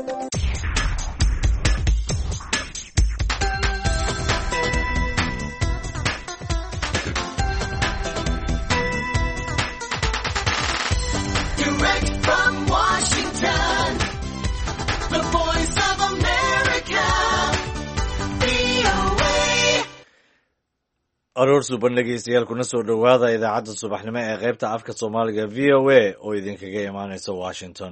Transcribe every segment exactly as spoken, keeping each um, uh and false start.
aroor suban dhegeystayaal kuna soo dhowaada idaacadda subaxnimo ee qaybta afka soomaaliga v o a oo idinkaga imaaneysa washington.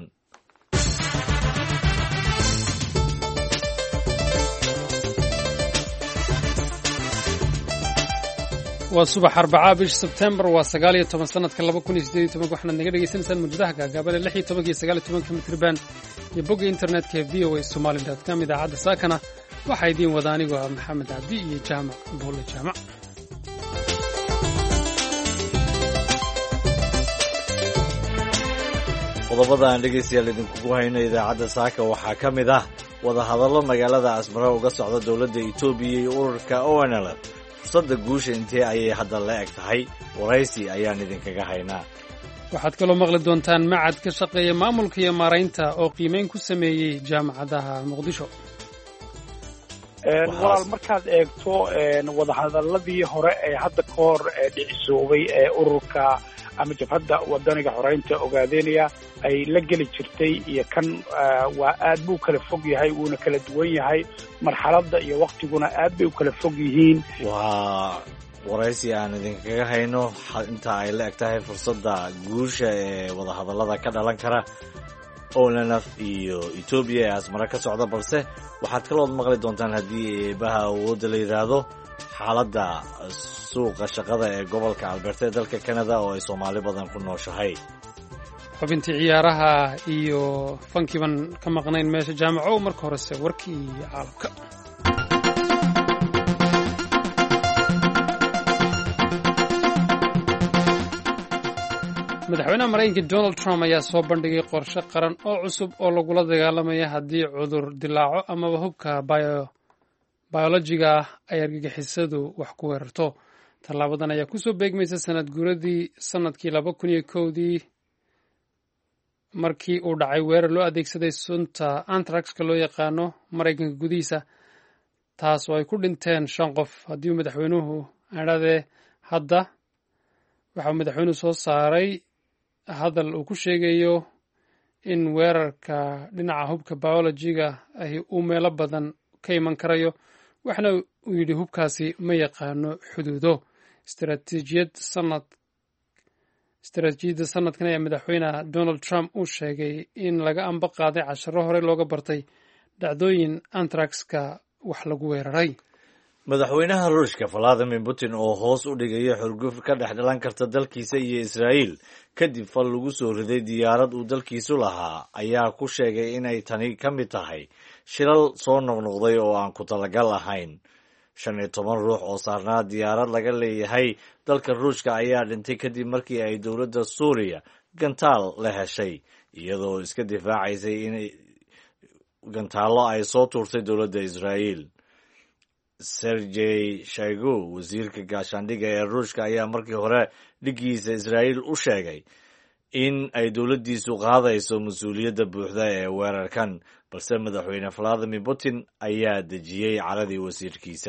waa subax arbacaa bisha sebtembar waa sagaal iyo toban sanadka laba kun iyo siddeed iyo toban waxaad naga dhegaysanaysaan mawjadaha gaagaaban ee lix iyo tobanka iyo sagaal iyo tobanka mitriban iyo bogga internetka ee v o a somali dot com. idaacadda saakana waxaa idiin wada anigoo ah maxamed cabdi iyo jaamac buulle jaamac. qodobada aan dhegaystayaal idinkugu hayno idaacadda saaka waxaa ka mid ah wadahadallo magaalada asmara uga socda dowladda etoobiya iyo ururka o n l fursadda guusha intee ayay hadda la eg tahay waraysi ayaan idinkaga haynaa. waxaad kaloo maqli doontaan macad ka shaqeeya maamulka iyo maaraynta oo qiimayn ku sameeyey jaamacadaha muqdisho. walaal markaad eegto wadahadaladii hore ee hadda ka hor dhicisoobay ee ururka ama jabhadda wadaniga xoreynta ogaadeynaya ay la geli jirtay iyo kan waa aad buu kala fog yahay wuuna kala duwan yahay marxaladda iyo waktiguna aad bay u kala fog yihiin. waa waraysi aan idinkaga hayno inta ay la eg tahay fursadda guusha ee wadahadallada ka dhalan kara onlf iyo etoobiya ee asmara ka socda, balse waxaad kalood maqli doontaan haddii eebaha awoodda la yidhaahdo xaaladda suuqa shaqada ee gobolka alberta ee dalka canada oo ay soomaali badan ku nooshahay. xubintii ciyaaraha iyo fankiiban ka maqnayn meesha jaamaco. marka horese warkii caalamka. madaxweynaha maraykanka donald trump ayaa soo bandhigay qorshe qaran oo cusub oo lagula dagaalamaya haddii cudur dilaaco amaba hubka bayolojiga ah ay argagixisadu wax ku weerarto. tallaabadan ayaa kusoo beegmaysa sanad guuradii sanadkii laba kun iyo kowdii markii uu dhacay weerar loo adeegsaday sunta antraxka loo yaqaano maraykanka gudihiisa, taas oo ay ku dhinteen shan qof. haddii uu madaxweynuhu adhadee hadda waxauu madaxweynuhu soo saaray hadal uu ku sheegayo in weerarka dhinaca hubka biolojiga ahi uu meelo badan ka iman karayo, waxna uu yidhi hubkaasi ma yaqaano xuduudo. istaraatiijiyadda sanadkan ayaa madaxweyne donald trump uu sheegay in laga amba qaaday casharo horey looga bartay dhacdooyin antraxka wax lagu weeraray. madaxweynaha ruushka valadimir putin oo hoos u dhigaya xurguf ka dhex dhalan karta dalkiisa iyo israa'iil kadib fal lagu soo riday diyaarad uu dalkiisu lahaa ayaa ku sheegay inay tani ka mid tahay shilal soo noqnoqday oo aan ku talagal ahayn. shan iyo toban ruux oo saarnaa diyaarad laga leeyahay dalka ruushka ayaa dhintay kadib markii ay dowladda suuriya gantaal la heshay iyadoo iska difaacaysay in gantaallo ay soo tuurtay dowladda israa'iil. sergey shaigu wasiirka gaashaandhigga ee ruushka ayaa markii hore dhiggiisa israa'iil u sheegay in ay dowladdiisu qaadayso mas-uuliyadda buuxda ee weerarkan, balse madaxweyne valadimir putin ayaa dejiyey caradii wasiirkiisa.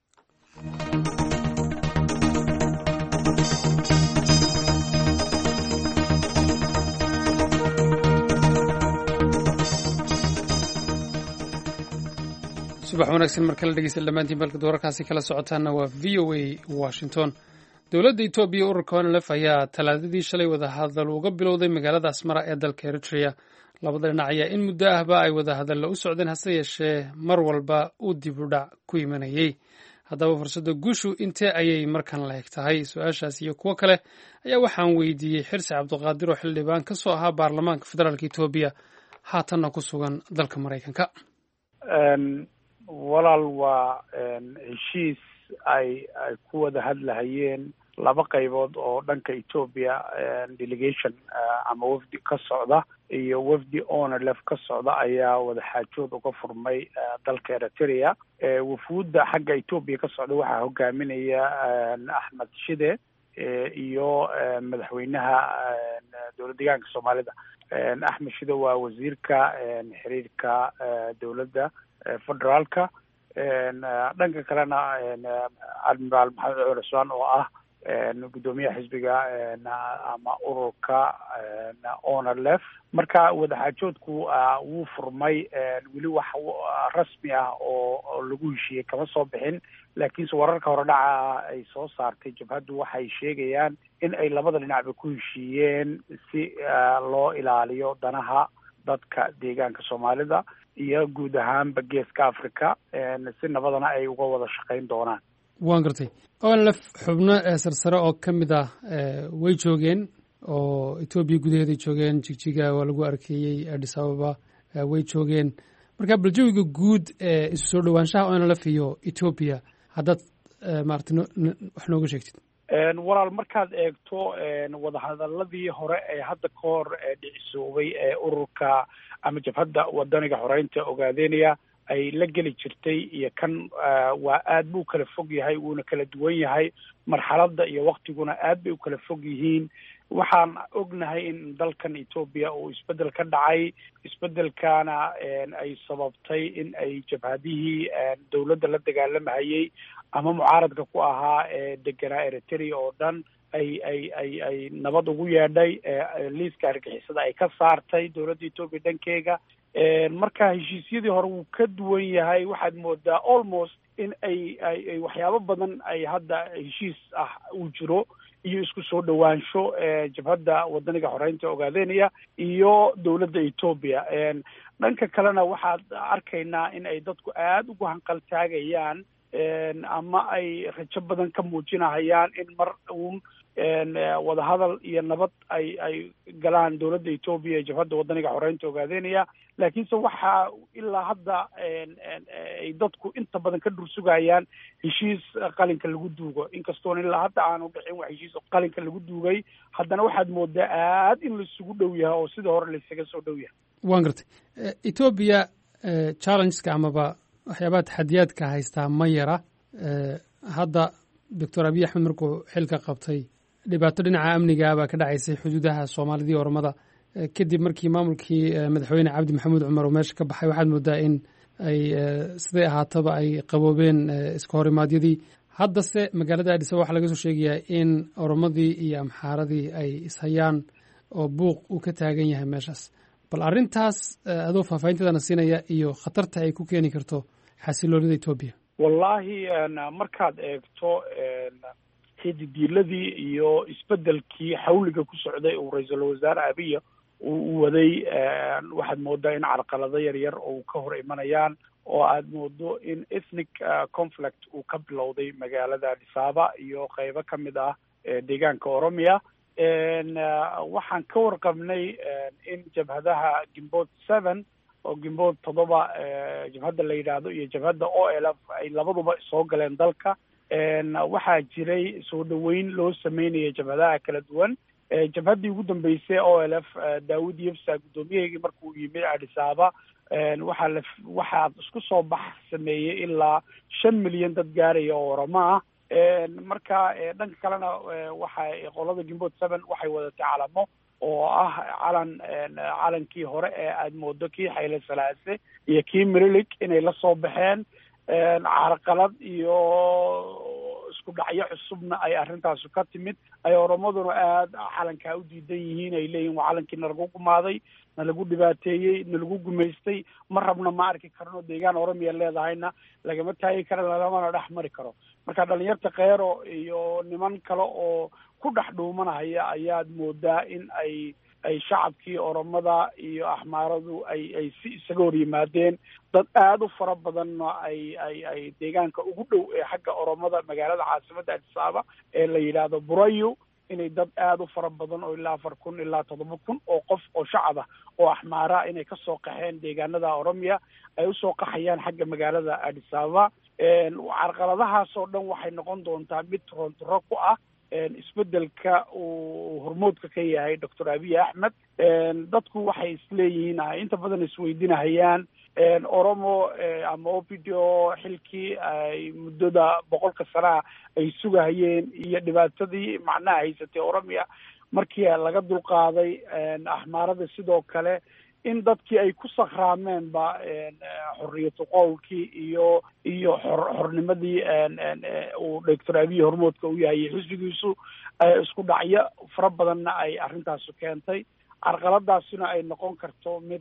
subax wanaagsan mar kale dhegeysta dhammaantiin balka wararkaasi kala socotaana waa v o a washington. dowladda etoobiya ururka onlf ayaa talaadadii shalay wadahadal uga bilowday magaalada asmara ee dalka eritrea. labada dhinac ayaa in muddo ahba ay wadahadalla u socdeen, hase yeeshee mar walba uu dib u dhac ku imanayey. haddaba fursadda guushu intee ayay markan la eg tahay? su-aashaas iyo kuwo kale ayaa waxaan weydiiyey xirsi cabdiqaadir oo xildhibaan ka soo ahaa baarlamaanka federaalka etoobiya haatanna ku sugan dalka maraykanka. walaal waa heshiis ay ay ku wada hadlahayeen laba qaybood oo dhanka Ethiopia delegation ama wafdi ka socda iyo wafdi onlf ka socda ayaa wada xaajood uga furmay dalka Eritrea. Wafuudda xagga Ethiopia ka socda waxaa hogaaminaya Ahmed Shide iyo madaxweynaha dowlad deegaanka soomaalida Axmed Shide waa wasiirka xiriirka dowladda federaalka dhanka kalena admiral maxamed cumar cusmaan oo ah gudoomiyaha xisbiga ama ururka onalef marka wadaxaajoodku wuu furmay weli wax rasmi ah oo lagu heshiiyey kama soo bixin laakiinse wararka hore dhaca ay soo saartay jabhaddu waxay sheegayaan in ay labada dhinacba ku heshiiyeen si loo ilaaliyo danaha dadka deegaanka soomaalida iyo guud ahaanba geeska africa si nabadana ay uga wada shaqayn doonaan. waan gartay onlf xubno sarsare oo ka mid ah way joogeen oo etoobiya gudaheeday joogeen jigjiga waa lagu arkeeyey addis ababa way joogeen marka bal jawiga guud ee isu soo dhowaanshaha onlf iyo etoobiya haddaad maarata wax nooga sheegtid. walaal markaad eegto wadahadaladii hore ee hadda ka hor dhicisoobay ee ururka ama jabhadda wadaniga xoreynta ogaadeynaya ay la geli jirtay iyo kan waa aad buu kala fog yahay wuuna kala duwan yahay marxaladda iyo waktiguna aad bay u kala fog yihiin waxaan ognahay in dalkan Ethiopia uu isbedel ka dhacay isbedelkana ay sababtay in ay jabhadihii dawladda la dagaalamayay ama mucaaradka ku ahaa ee deganaa Eritrea oo dhan ay ay ay ay nabad ugu yeedhay liiska argixisada ay ka saartay dawladda Ethiopia dhankeega marka heshiisyadii hore wuu ka duwan yahay waxaad moodaa almost in ay ay waxyaabo badan ay hadda heshiis ah uu jiro iyo isku soo dhawaansho jabhadda wadaniga xoreynta ogaadeynaya iyo dawladda Ethiopia dhanka kalena waxaad arkaynaa in ay dadku aad ugu hanqal taagayaan ama ay rajo badan ka muujinayaan in mar uun wadahadal iyo nabad ay ay galaan dawladda Ethiopia jabhadda wadaniga xoreynta ogaadeynaya laakiinse waxaa ilaa hadda ay dadku inta badan ka dhursugayaan heshiis qalinka lagu duugo inkastoo ilaa hadda aanu dhicin wax heshiis qalinka lagu duugay haddana waxaad moodaa aad in laisugu dhow yahay oo sidii hore laisaga soo dhow yahay. waan gartay Ethiopia challengeska amaba waxyaabaha taxadiyaadka haystaa ma yara hadda doctor abiy axmed markuu xilka qabtay dhibaato dhinaca amniga baa ka dhacaysay xuduudaha soomaalida iyo oromada kadib markii maamulkii madaxweyne cabdi maxamuud cumar uu meesha ka baxay waxaad moodaa in ay siday ahaataba ay qaboobeen iska horimaadyadii haddase magaalada addis ababa waxaa laga soo sheegayaa in oromadii iyo amxaaradii ay ishayaan oo buuq uu ka taagan yahay meeshaas bal arrintaas adoo faahfaahinteedana siinaya iyo khatarta ay ku keeni karto xasiloonida Ethiopia. wallahi markaad eegto xididiiladii iyo isbedelkii xawliga ku socday uu ra-iisul wasaare abiy uu waday waxaad moodaa in carqalado yar yar oo ka hor imanayaan oo aad moodo in ethnic conflict uu ka bilowday magaalada Addis Ababa iyo qaybo ka mid ah deegaanka Oromia waxaan ka warqabnay in jabhadaha Gimbood seven oo Gimbood toddoba jabhadda la yidhaahdo iyo jabhadda O L F ay labaduba soo galeen dalka waxaa jiray soo dhaweyn loo sameynaya jabhadaha kala duwan jabhaddii ugu dambeysay O L F Daawud Yebsa gudoomiyahaygi markuu yimid Addis Ababa waxaa la waxaa isku soo bax sameeyey ilaa shan milyan dad gaaraya oo Oromo ah marka dhanka kalena waxay qolada Gimbood seven waxay wadatay calamo oo ah calan calankii hore ee aad moodo kii Hayle Salaase iyo kii Mirilik inay la soo baxeen carqalad iyo isku dhacyo cusubna ay arrintaas ka timid ay Oromaduna aad calanka u diidan yihiin ay leeyihiin waa calankii nalagu gumaaday nalagu dhibaateeyey nalagu gumaystay ma rabna ma arki karno deegaan Oromiya leedahayna lagama taagi karo lagamana dhex mari karo marka dhalinyarta qeero iyo niman kale oo ku dhex dhuumanaya ayaad moodaa in ay ay shacabkii Oromada iyo Axmaaradu ay ay si isaga hor yimaadeen dad aad u fara badan ay ay ay deegaanka ugu dhow ee xagga Oromada magaalada caasimadda Addis Ababa ee la yiraahdo Burayu inay dad aad u fara badan oo ilaa afar kun ilaa toddoba kun oo qof oo shacab ah oo Axmaara inay ka soo qaxeen deegaanada Oromia ay u soo qaxayaan xagga magaalada Addis Ababa carqaladahaas oo dhan waxay noqon doontaa mid rontro ku ah isbedelka uu hormoodka ka yahay doctor abiy axmed dadku waxay isleeyihiin inta badan isweydiinahayaan oromo ama o p d o xilkii ay muddada boqolka sanaha ay sugahayeen iyo dhibaatadii macnaha haysatay oromia markii laga dulqaaday axmaarada sidoo kale in dadkii ay ku sakhraameenba xorriyatu qowlkii iyo iyo xor xornimadii uu doctor abiy hormoodka u yahay xisbigiisu isku dhacyo fara badanna ay arrintaasu keentay carqaladaasina ay noqon karto mid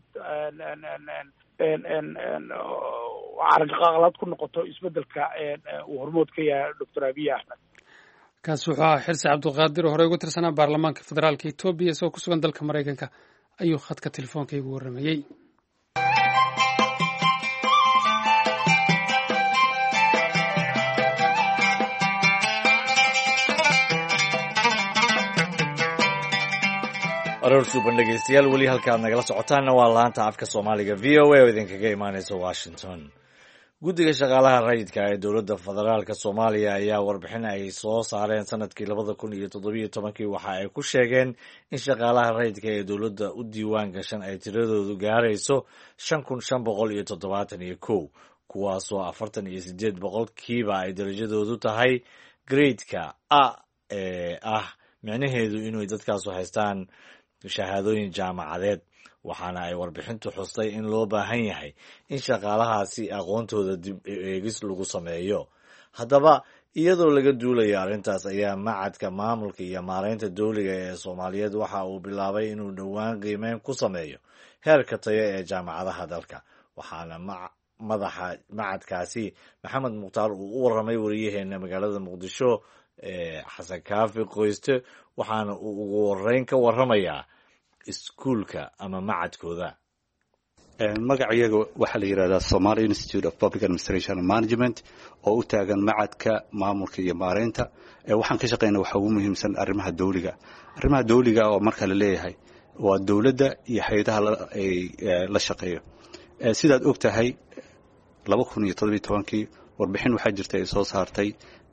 carqalad ku noqoto isbedelka uu hormood ka yahay doctor abiy axmed. kaas wuxuu ahaa xirsi cabdulqaadir oo horey ugu tirsanaa baarlamaanka federaalka etoobiya isagoo ku sugan dalka maraykanka ayuu khadka telefoonka igu warramayey. aroor suuban dhegeystayaal weli halka aad nagala socotaanna waa laanta afka soomaaliga v o a oo idinkaga imaaneysa washington. guddiga shaqaalaha rayidka ee dowladda federaalka soomaaliya ayaa warbixin ay soo saareen sanadkii labada kun iyo toddobiyo tobankii waxa ay ku sheegeen in shaqaalaha rayidka ee dowladda u diiwaan gashan ay tiradoodu gaarayso shan kun shan boqol iyo toddobaatan iyo kow kuwaasoo afartan iyo sideed boqolkiiba ay darajadoodu tahay gradeka a ee ah micnaheedu inay dadkaasu haystaan shahaadooyin jaamacadeed, waxaana ay warbixintu xustay in loo baahan yahay in shaqaalahaasi aqoontooda dib eegis lagu sameeyo. haddaba iyadoo laga duulayo arrintaas ayaa macadka maamulka iyo maareynta dowliga ee soomaaliyeed waxa uu bilaabay inuu dhowaan qiimeyn ku sameeyo heerka tayo ee jaamacadaha dalka, waxaana madaxa macadkaasi maxamed mukhtaar uu u warramay wariyaheena magaalada muqdisho ee xasan kaafi qoyste, waxaana uu ugu horeyn ka warramayaa iskuulka ama macadkooda. magacayaga waxaa la yidhahdaa Somali Institute of Public Administration and Management oo u taagan macadka maamulka iyo maareynta. waxaan ka shaqeynaa waxa ugu muhiimsan arrimaha dawliga arrimaha dawliga oo marka la leeyahay waa dawladda iyo hay'adaha ay la shaqeeyo. sidaad og tahay laba kun iyo toddobiyo tobankii warbixin waxaa jirtay ay soo saartay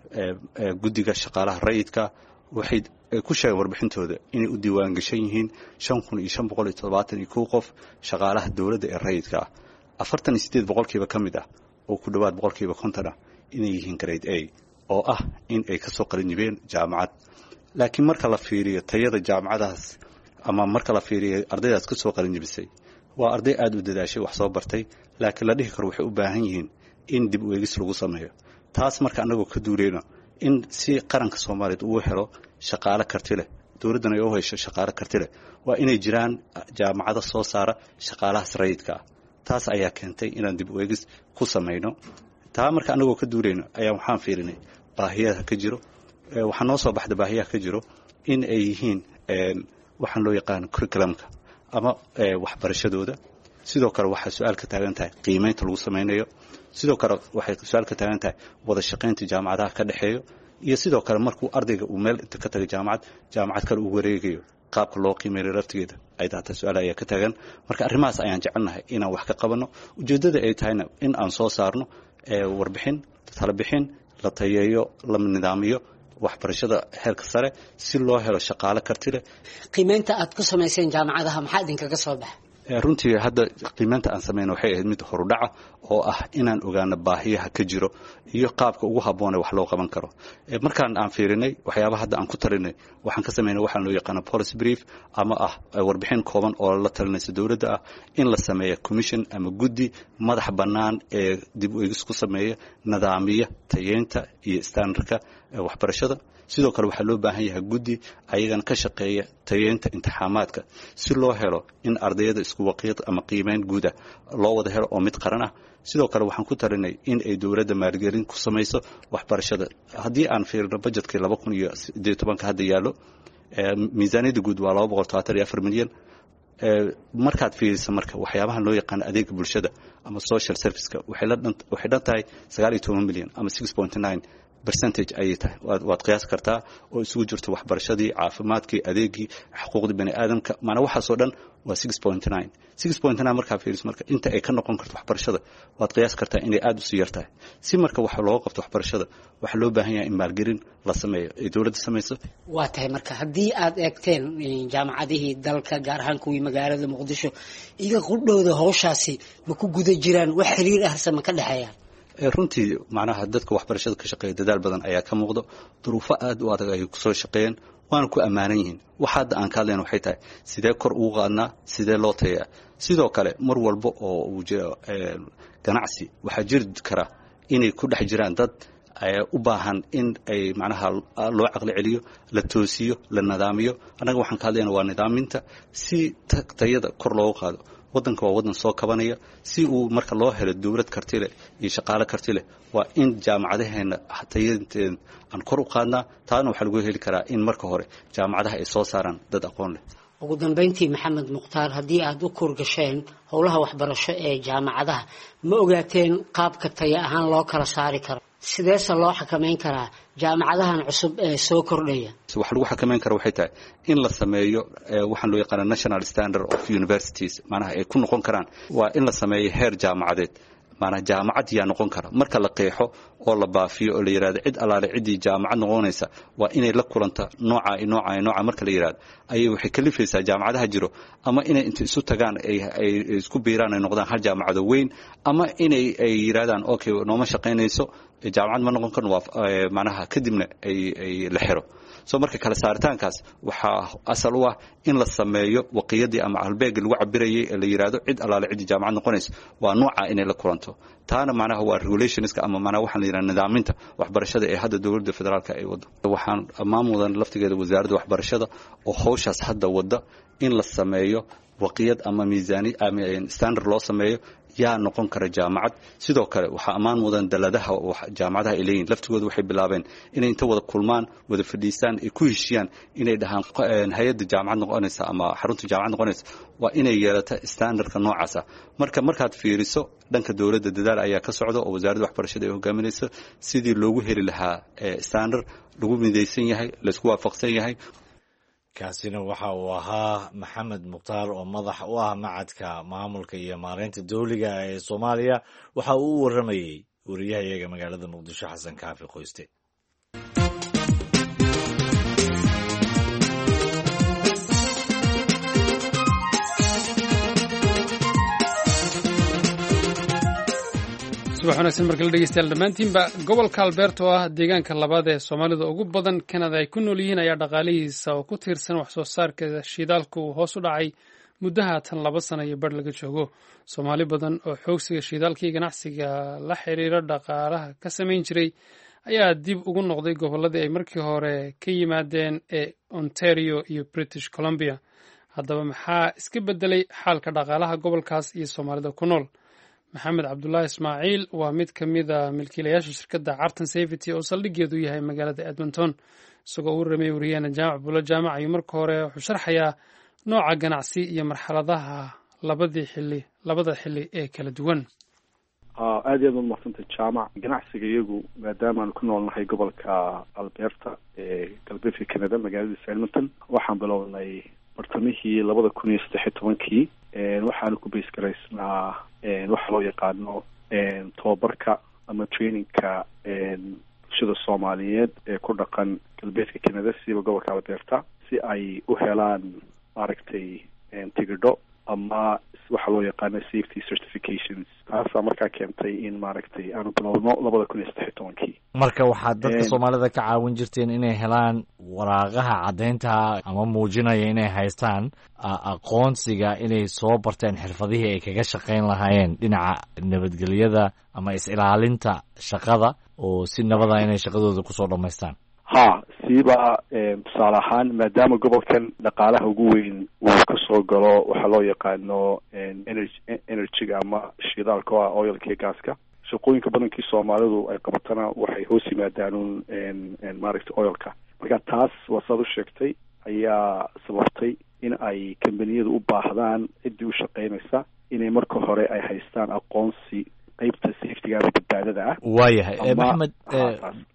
guddiga shaqaalaha rayidka waxay ku sheegeen warbixintooda inay u diiwaan gashan yihiin shan kun iyo shan boqol iyo toddobaatan iyo kow qof shaqaalaha dawladda ee rayidka ah. afartan iyo sideed boqolkiiba ka mid ah oo ku dhowaad boqolkiiba konton ah inay yihiin grade A oo ah in ay ka soo qalin jibeen jaamacad. laakiin marka la fiiriyo tayada jaamacadaas ama marka la fiiriyo ardaydaas ka soo qalin jibisay waa arday aad u dadaashay wax soo bartay, laakiin la dhihi karo waxay u baahan yihiin in dib u eegis lagu sameeyo. taas marka anagoo ka duuleyno in si qaranka Soomaaliyeed uu helo shaqaale karti leh, dawladana ay u hesho shaqaale karti leh, waa inay jiraan jaamacado soo saara shaqaalaha rayidka ah. taas ayaa keentay inaan dib u eegis ku sameyno. taa marka anagoo ka duuleyno ayaa waxaan fiirinay baahiyaha ka jiro. waxaa noo soo baxda baahiyaha ka jiro in ay yihiin waxaan loo yaqaan curriculumka ama waxbarashadooda. sidoo kale waxay su'aal ka taagan tahay qiimeynta lagu sameynayo. sidoo kale waxay su'aal ka taagan tahay wada shaqeynta jaamacadaha ka dhaxeeyo, iyo sidoo kale markuu ardayga uu meel inta ka tagay jaamacad jaamacad kale uu wareegayo qaabka loo qiimeeyo laftigeeda ay taata su'aal ayaa ka taagan. marka arrimahaas ayaan jecelnahay inaan wax ka qabano. ujeedada ay tahayna in aan soo saarno warbixin tala bixin la tayeeyo la nidaamiyo waxbarashada heerka sare si loo helo shaqaale karti leh. qiimeynta aad ku samayseen jaamacadaha maxaa idinkaga soo baxay? runtii hadda qiimeynta aan sameeyno waxay ahayd mid horudhaca oo ah inaan ogaano baahiyaha ka jiro iyo qaabka ugu habboon ee wax loo qaban karo. markaan aan fiirinay waxyaabaha hadda aan ku talinay waxaan ka sameynay waxaan loo yaqaan policy brief ama ah warbixin kooban oo la talinaysa dawladda ah in la sameeyo commission ama guddi madax bannaan ee dib u eegis ku sameeya nidaamiya tayeynta iyo standardka waxbarashada. sidoo kale waxaa loo baahan yahay guddi ayagana ka shaqeeya tayeynta imtixaamaadka si loo helo in ardayda isku waqiid ama qiimeyn guud ah loo wada helo oo mid qaran ah. sidoo kale waxaan ku talinay in ay dawladda maalgelin ku samayso waxbarashada. haddii aan fiirino budgetkii laba kun iyo siddeed iyo tobanka hadda yaallo miisaaniyadda guud waa laba boqol todobaatan iyo afar milyan. markaad fiiriso marka waxyaabahan loo yaqaan adeega bulshada ama social serviceka waxay la waxay dhan tahay sagaal iyo toban milyan ama six point nine percentage ayay tahay waad qiyaas kartaa oo isugu jirto waxbarashadii caafimaadkii adeegii xuquuqdii bani aadamka maana waxaasoo dhan waa six point nine six point nine markaa fiiris marka inta ay ka noqon karto waxbarashada waad qiyaas kartaa inay aada u sii yartahay si marka waxa looga qabto waxbarashada waxaa loo baahan yahay in maalgelin la sameeyo ee dowladda samayso waa tahay marka haddii aad eegteen jaamacadihii dalka gaar ahaan kuwii magaalada muqdisho iga qudhowda hawshaasi ma ku guda jiraan wax xiriir ah sama ka dhexeeya runtii macnaha dadka waxbarashada ka shaqeeya dadaal badan ayaa ka muuqdo duruufo aad u adag ay kusoo shaqeeyeen waana ku ammaanan yihiin waxa hadda aan ka hadlayna waxay tahay sidee kor ugu qaadnaa sidee loo tayaa sidoo kale mar walba oo uu jiro ganacsi waxaa jiri kara inay ku dhex jiraan dad u baahan in ay macnaha loo caqli celiyo la toosiyo la nidaamiyo annaga waxaan ka hadlayna waa nidaaminta si tayada kor loogu qaado waddanka waa waddan soo kabanaya si uu marka loo helo dowlad karti leh iyo shaqaale karti leh waa in jaamacadaheena tayadeeda aan kor u qaadnaa taana waxaa lagu heli karaa in marka hore jaamacadaha ay soo saaraan dad aqoon leh ugu dambeyntii maxamed mukhtaar haddii aad u kurgasheen howlaha waxbarasho ee jaamacadaha ma ogaateen qaabka taya ahaan loo kala saari karo sideese loo xakamayn karaa jaamacadahan cusub ee soo kordhaya waxa lagu xakamayn kara waxay tahay in la sameeyo waxaan loo yaqaana national standard of universities macnaha ay ku noqon karaan waa in la sameeyo heer jaamacadeed maana jaamacad yaa noqon kara marka la qeexo oo la baafiyo oo la yiraahdo cid alaale cidii jaamacad noqonaysa waa inay la kulanta nooca iyo nooca iyo nooca marka la yiraahdo ayay waxay kalifaysaa jaamacadaha jiro ama inay inta isu tagaan ay ay isku biiraan ay noqdaan hal jaamacad weyn ama inay ay yiraahdaan okay nooma shaqeynayso jaamacad ma noqon karno waa macnaha kadibna ay ay la xiro soo marka kala saaritaankaas waxaa asal u ah in la sameeyo waqiyadii ama halbeeg lagu cabirayay ee la yiraahdo cid alaale cidii jaamacad noqonayso waa nooca inay la kulanto taana macnaha waa regulationska ama macnaha waxaan la yiraahdaa nidaaminta waxbarashada ee hadda dowladda federaalka ay wado waxaan ammaan mudan laftigeeda wasaaradda waxbarashada oo hawshaas hadda wada in la sameeyo waqiyad ama miisaani ama standard loo sameeyo yaa noqon kara jaamacad sidoo kale waxaa ammaan mudan daladaha jaamacadaha ay leeyihiin laftigooda waxay bilaabeen inay inta wada kulmaan wada fadhiistaan ay ku heshiyaan inay dhahaan hay-adda jaamacad noqonaysa ama xarunta jaamacad noqonaysa waa inay yeelata standardka noocaasa marka markaad fiiriso dhanka dowladda dadaal ayaa ka socda oo wasaaradda waxbarashada ay hogaaminayso sidii loogu heli lahaa standard lagu midaysan yahay laysku waafaqsan yahay kaasina waxa uu ahaa maxamed mukhtaar oo madax u ah macadka maamulka iyo maareynta dawliga ee soomaaliya waxa uu u warramayey wariyahayaga magaalada muqdisho xasan kaafi qoyste subax wanaagsan markala dhegeystayaal dhammaantiinba gobolka alberta oo ah deegaanka labaad ee soomaalida ugu badan kanada ay ku nool yihiin ayaa dhaqaalihiisa oo ku tiirsan wax soo saarka shidaalka uu hoos u dhacay muddaha tan laba sana iyo bar laga joogo soomaali badan oo xoogsiga shidaalka iyo ganacsiga la xiriira dhaqaalaha ka samayn jiray ayaa dib ugu noqday gobolladii ay markii hore ka yimaadeen ee ontario iyo british columbia haddaba maxaa iska beddelay xaalka dhaqaalaha gobolkaas iyo soomaalida ku nool maxamed cabdulaahi ismaaciil waa mid ka mid a milkiilayaasha shirkadda carton safety oo saldhiggeedu yahay magaalada edmonton isagoo u ramay wariyaana jaamac bulo jaamac ayuu marka hore wuxuu sharxayaa nooca ganacsi iyo marxaladaha labadii xili labada xili ee kala duwan aad iyo aad ud mahadsantay jaamac ganacsiga iyagu maadaamaanu ku noolnahay gobolka alberta ee galbeedka canada magaaladiisa edmonton waxaan bilownay bartamihii labada kun iyo saddex iyo tobankii waxaanu ku base garaysnaa waxa loo yaqaano tobabarka ama trainingka bulshada soomaaliyeed ee ku dhaqan galbeedka canada siba gobolka alberta si ay u helaan maaragtay tigidho ama waxa loo yaqaano safety certifications taasaa markaa keentay in maaragtay aanu bilowno labada kun iyo saddex iyo tobankii marka waxaad dadka soomaalida ka caawin jirteen inay helaan waraaqaha caddaynta ama muujinaya inay haystaan aqoonsiga inay soo barteen xirfadihii ay kaga shaqayn lahaayeen dhinaca nabadgelyada ama is-ilaalinta shaqada oo si nabada inay shaqadooda kusoo dhammaystaan ha siiba tusaale ahaan maadaama gobolkan dhaqaalaha ugu weyn uu kasoo galo waxaa loo yaqaano energy energyga ama shidaalka o ah oilka iyo gaaska shaqooyinka badankii soomaalidu ay qabatana waxay hoos yimaadaan un maaragtay oilka marka taas waa saad u sheegtay ayaa sababtay in ay kambaniyadu u baahdaan ciddii u shaqaynaysa inay marka hore ay haystaan aqoonsi qaybta safetyga ama badbaadada ah waayahay maxamed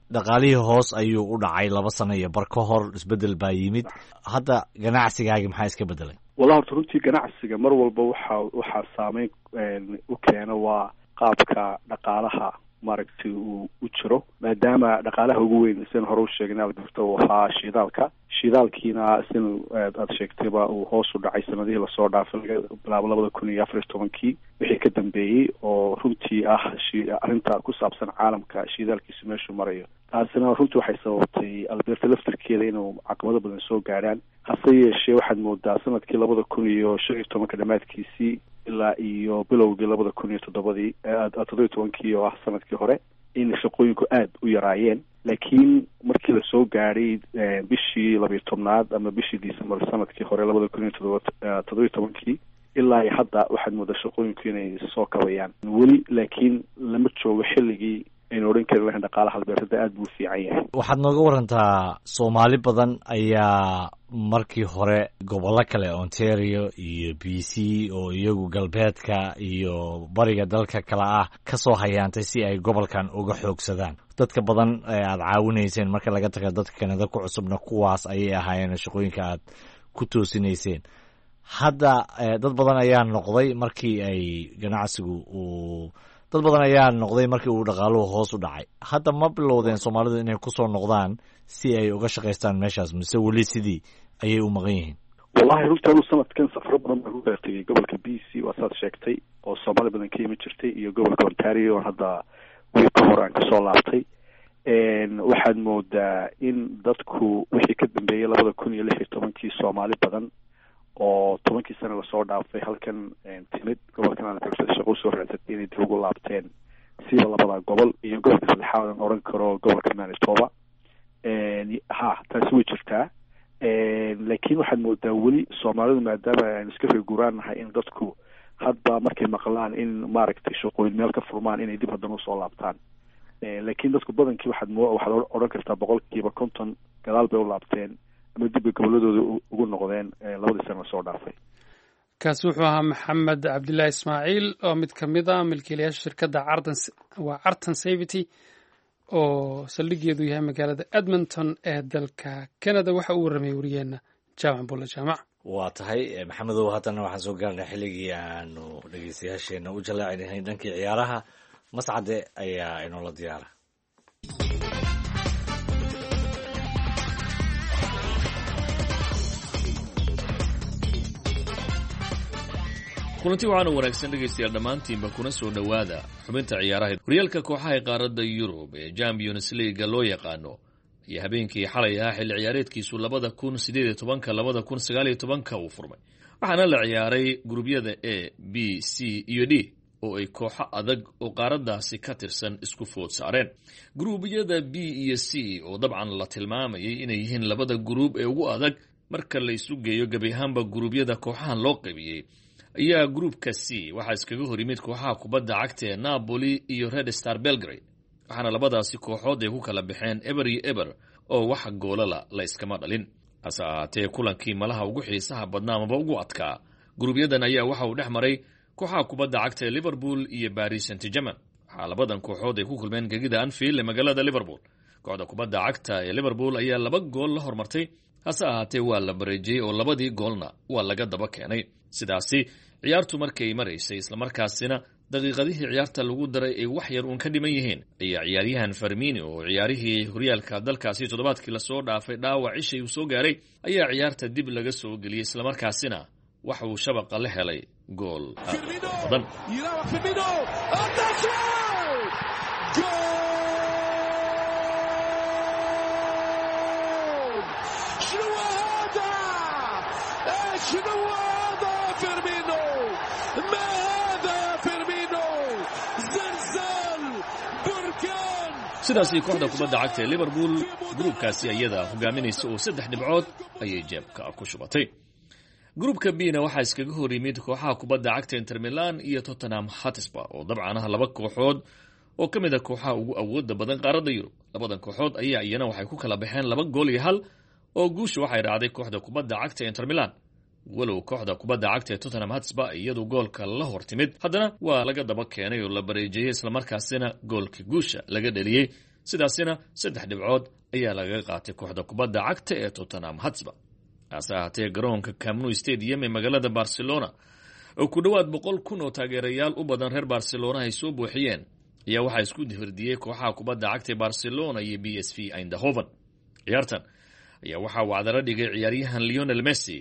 dhaqaalihii hoos ayuu u dhacay laba sano iyo bar ka hor isbeddel baa yimid hadda ganacsigaagi maxaa iska beddelay wallahi horta runtii ganacsiga mar walba waxa waxaa saameyn u keena waa qaabka dhaqaalaha maaragtay uu u jiro maadaama dhaqaalaha ugu weyn sin hore u sheegnay alberta uu ahaa shidaalka shidaalkiina sin aad sheegtayba uu hoos u dhacay sanadihii lasoo dhaafay laga bilaabo labada kun iyo afar iyo tobankii wixii ka dambeeyey oo runtii ah arrinta ku saabsan caalamka shidaalkiisu meeshuu marayo taasina runtii waxay sababtay alberta laftarkeeda inuu caqabado badan soo gaarhaan hase yeeshee waxaad moodaa sanadkii labada kun iyo shan iyo tobanka dhammaadkiisii ilaa iyo bilowgii labada kun iyo toddobadii toddoba iyo tobankii oo ah sanadkii hore in shaqooyinku aad u yaraayeen laakiin markii lasoo gaadhay bishii labiyo tobnaad ama bishii december sanadkii hore labada kun iyo toddoba toddoba iyo tobankii ilaa iyo hadda waxaad moodaa shaqooyinku inay soo kabayaan weli laakiin lama joogo xilligii aynu odhan kari lahayn dhaqaalaha albertada aad buu fiican yahay waxaad nooga warantaa soomaali badan ayaa markii hore gobollo kale ontario iyo b c oo iyagu galbeedka iyo bariga dalka kale ah ka soo hayaantay si ay gobolkan uga xoogsadaan dadka badan ee aad caawinayseen marka laga taga dadka kanada ku cusubna kuwaas ayay ahaayeen shaqooyinka aad ku toosinayseen hadda dad badan ayaa noqday markii ay ganacsigu uu dad badan ayaa noqday markii uu dhaqaaluhu hoos u dhacay hadda ma bilowdeen soomaalidu inay ku soo noqdaan si ay uga shaqaystaan meeshaas mise weli sidii ayay u maqan yihiin wallahi runtii anuu sanadkan safaro badan baan ku kala tegay gobolka b c waa saad sheegtay oo soomaali badan ka yimi jirtay iyo gobolka ontario oo hadda wiil ka hor aan kasoo laabtay waxaad moodaa in dadku wixii ka dambeeyey labada kun iyo lix iyo tobankii soomaali badan oo tobankii sana lasoo dhaafay halkan timid gobolkan aan shaqo soo raadsatay inay dib ugu laabteen siba labada gobol iyo gobolka saddexaad aan odhan karo gobolka manitoba ha taasi way jirtaa laakiin waxaad moodaa weli soomaalidu maadaama aan iska reeguraannahay in dadku hadba markay maqlaan in maaragtay shaqooyin meel ka furmaan inay dib haddana usoo laabtaan laakiin dadku badankii waxaad mo waxaad odhan kartaa boqolkiiba konton gadaal bay u laabteen ama dib bay goboladooda ugu noqdeen labadii sana lasoo dhaafay kaasi wuxuu ahaa maxamed cabdillaahi ismaaciil oo mid ka mid a milkiilayaasha shirkadda cartan waa cartan savity oo saldhigeedu yahay magaalada edmonton ee dalka canada waxa uu warramay wariyeenna jaamac bulle jaamac waa tahay maxamedow haddana waxaan soo gaarnay xilligii aanu dhegeystayaasheenna u jallaacinay dhankii ciyaaraha mascade ayaa inoola diyaara kulanti waxaana wanaagsan dhegaystayaal dhammaantiinba kuna soo dhowaada xubinta ciyaaraha horyaalka kooxaha qaaradda yurub ee champions leaga loo yaqaano iyo habeenkii xalay ahaa xilli ciyaareedkiisu labada kun sideed iyo tobanka labada kun sagaal iyo tobanka uu furmay waxaana la ciyaaray gurubyada a b c iyo d oo ay kooxo adag oo qaaraddaasi ka tirsan isku food saareen guruubyada b iyo c oo dabcan la tilmaamayay inay yihiin labada guruub ee ugu adag marka la isu geeyo gebi ahaanba guruubyada kooxahan loo qaybiyey ayaa gruupka c waxaa iskaga hor yimid kooxaha kubadda cagta ee napoli iyo red star belgrade waxaana labadaasi kooxood ay ku kala baxeen eber iyo eber oo wax goolala la iskama dhalin hase ahaatee kulankii malaha ugu xiisaha badnaa amaba ugu adkaa guruubyadan ayaa waxa uu dhex maray kooxaha kubadda cagta ee liverpool iyo baris saint german waxaa labadan kooxood ay ku kulmeen gegida anfield ee magaalada liverpool kooxda kubadda cagta ee liverpool ayaa laba gool la hormartay hase ahaatee waa la bareejiyey oo labadii goolna waa laga daba keenay sidaasi ciyaartu markay maraysay islamarkaasina daqiiqadihii ciyaarta lagu daray ay wax yar uun ka dhiman yihiin ayaa ciyaaryahan farmini oo ciyaarihii horyaalka dalkaasi toddobaadkii lasoo dhaafay dhaawac ishay uu soo gaaray ayaa ciyaarta dib laga soo geliyey islamarkaasina waxa uu shabaqa la helay gool badan sidaasi kooxda kubadda cagta ee liverpool gruubkaasi iyada hogaaminaysa oo saddex dhibcood ayay jeebka ku shubatay gruubka bna waxaa iskaga hor yimid kooxaha kubadda cagta inter milan iyo tottenham hotspur oo dabcan ah laba kooxood oo ka mid a kooxaha ugu awooda badan qaaradda yurub labadan kooxood ayaa iyana waxay ku kala baxeen laba gool iyo hal oo guusha waxay raacday kooxda kubadda cagta inter milan walow kooxda kubadda cagta ee tottenham hotspur iyadu goolka la hor timid haddana waa laga daba keenay oo la bareejiyey islamarkaasina goolka guusha laga dheliyey sidaasina saddex dhibcood ayaa lagaga qaatay kooxda kubadda cagta ee Tottenham Hotspur. hase ahaatee garoonka Camp Nou Stadium ee magaalada Barcelona oo ku dhowaad boqol kun oo taageerayaal u badan reer Barcelona ay soo buuxiyeen ayaa waxaa isku difirdiyey kooxaha kubadda cagta Barcelona iyo B S V Eindhoven. ciyaartan ayaa waxaa wacdala dhigay ciyaaryahan Lionel Messi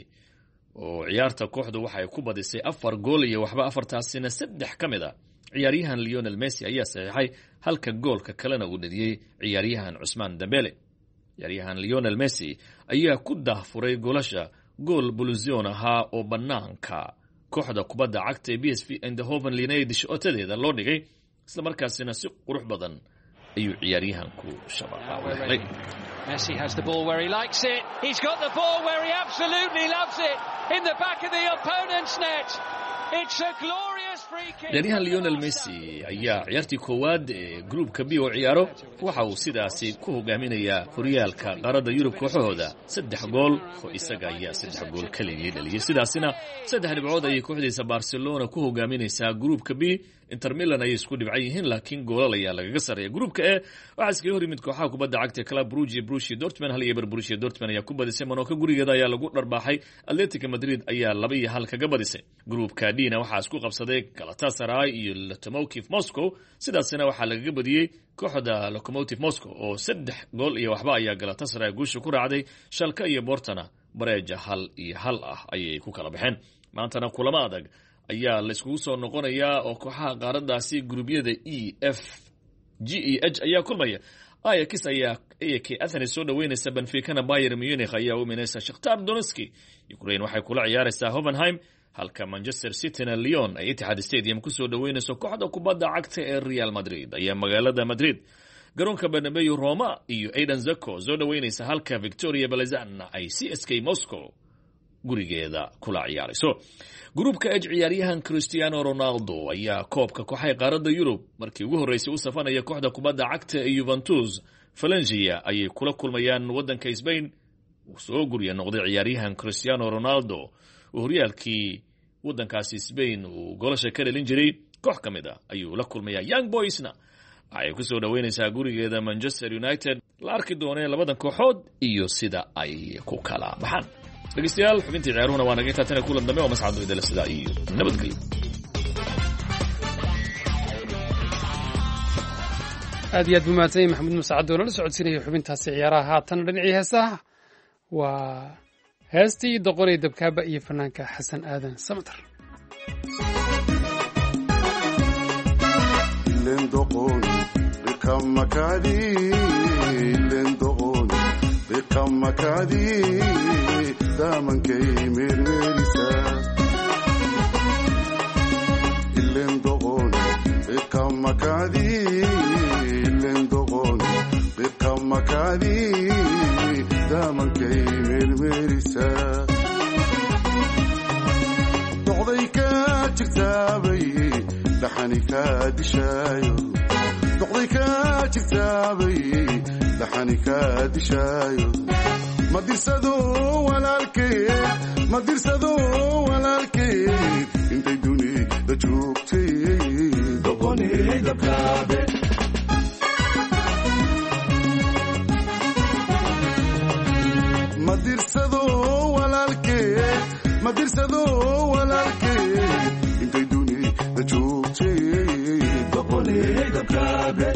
oo ciyaarta kooxdu waxay ku badisay afar gool iyo waxba afartaasina saddex ka mid ah ciyaaryahan Lionel Messi ayaa saxiixay halka goolka kalena uu dhaliyay ciyaaryahan Ousmane Dembele. ciyaaryahan Lionel Messi ayaa ku daahfuray goolasha gool buluzion ahaa oo banaanka kooxda kubadda cagta B S V Eindhoven lineedish otadeeda loo dhigay isla markaasina si qurux badan ayuu ciyaaryahanku shabaqay. Messi has the ball where he likes it. He's got the ball where he absolutely loves it. In the back of the opponent's net. It's a glorious free kick. ciyaaryahan Lionel Messi ayaa ciyaartii koowaad ee groupka B oo ciyaaro waxa uu sidaasi ku hogaaminayaa horyaalka qaarada Yurub kooxahooda saddex gool oo isaga ayaa saddex gool kaliya dhaliyay. sidaasina saddex dhibcood ay kooxdiisa Barcelona ku hogaaminaysaa groupka B. Inter Milan ay isku dhibcan yihiin laakiin goolal ayaa lagaga sareeyay groupka E. waxa iskaga hor yimid kooxaha kubadda cagta Club Brugge Borussia Dortmund hal iyo bar Borussia Dortmund ayaa ku badisay Monaco gurigeeda ayaa lagu dharbaaxay. Atletico Madrid ayaa laba iyo hal kaga badisay. groupka D na waxa isku qabsaday Galatasaray iyo Lokomotiv Moscow. sidaasina waxa lagaga badiyay kooxda Lokomotiv Moscow oo saddex gool iyo waxba ayaa Galatasaray guusha ku raacday. Schalke iyo Portona bareeja hal iyo hal ah ayay ku kala baxeen. maantana kulamo adag ayaa la iskugu soo noqonayaa oo kooxaha qaaradaasi gruubyada E F G E H ayaa kulmaya. Ajax ayaa A K Athens soo dhaweynaysa Benfica, Bayern Munich ayaa u imanaysa Shakhtar Donetsk. Ukraine waxay kula ciyaaraysaa Hoffenheim halka Manchester City na Lyon ay Etihad Stadium ku soo dhaweynayso kooxda kubadda cagta ee Real Madrid ayaa magaalada Madrid garoonka Bernabeu Roma iyo Eden Zeko soo dhaweynaysa halka Victoria Plzen ay C S K Moscow gurigeeda kula ciyaarayso. groupka H ciyaaryahan Cristiano Ronaldo ayaa koobka kooxaha qaarada Yurub markii ugu horeysay u safanaya kooxda kubadda cagta ee Juventus Valencia ayay kula kulmayaan wadanka Spain. uu soo guriya noqday ciyaaryahan Cristiano Ronaldo oo horyaalkii wadankaasi Spain uu goolasha ka dhalin jiray. koox kamid ah ayuu la kulmayaa Young Boysna waxay ku soo dhaweynaysaa gurigeeda Manchester United. la arki doonee labadan kooxood iyo sida ay ku kala baxaan. dhegeystayaal xubintii ciyaaruhuna waa naga intaa tan kulan dambe oo mascad idil sida iyo nabadgelyo. aad iyo aad buu mahadsan yahay maxamuud mascad oo nala socodsiinaya xubintaasi ciyaaraha. haatan dhinacii heesaha waa heestii doqonay dabkaaba iyo fanaanka xasan aadan samatar. damankay meermeerisaa ilen doqon biqamakadii ilen doqon biqamakadii damankay meermeerisaa doqday kaa jirtaabay dhaxani kaa dishaayo doqday kaa jirtaabay dhaxani kaa dishaayo madirsado walaalkeed madirsado walaalkeed intay dunida joogtay doqonay dabkaabe madirsado walaalkeed madirsado walaalkeed intay dunida joogtay doqonay dabkaabe.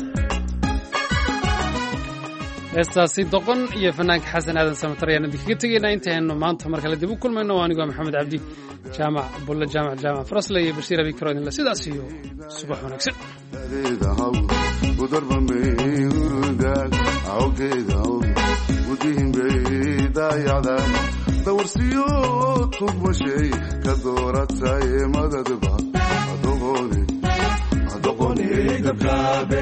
heestaasi doqon iyo fanaanka xasan aadan samatar ayaan idinkaga tegaynaa intaynu maanta mar kale dib u kulmayno. anigoo maxamed cabdi jaamac bulle jaamac jaamac farasle iyo bashiir abi karo idinle sidaas iyo subax wanaagsan. dawarsiyo tugmashay ka dooratay madadba doqonay dabkaabe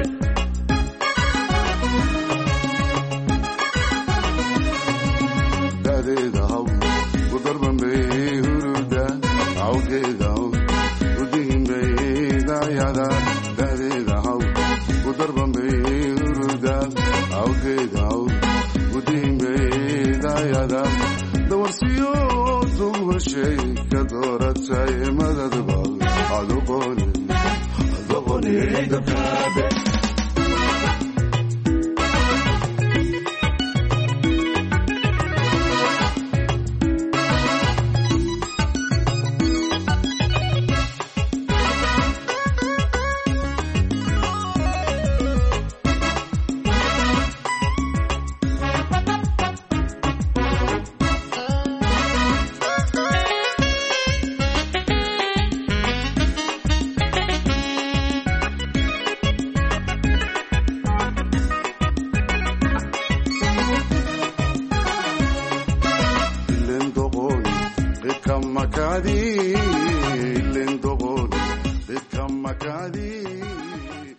dawarsiyo tugmashay ka dooratay madadba doqonay dabkaabe.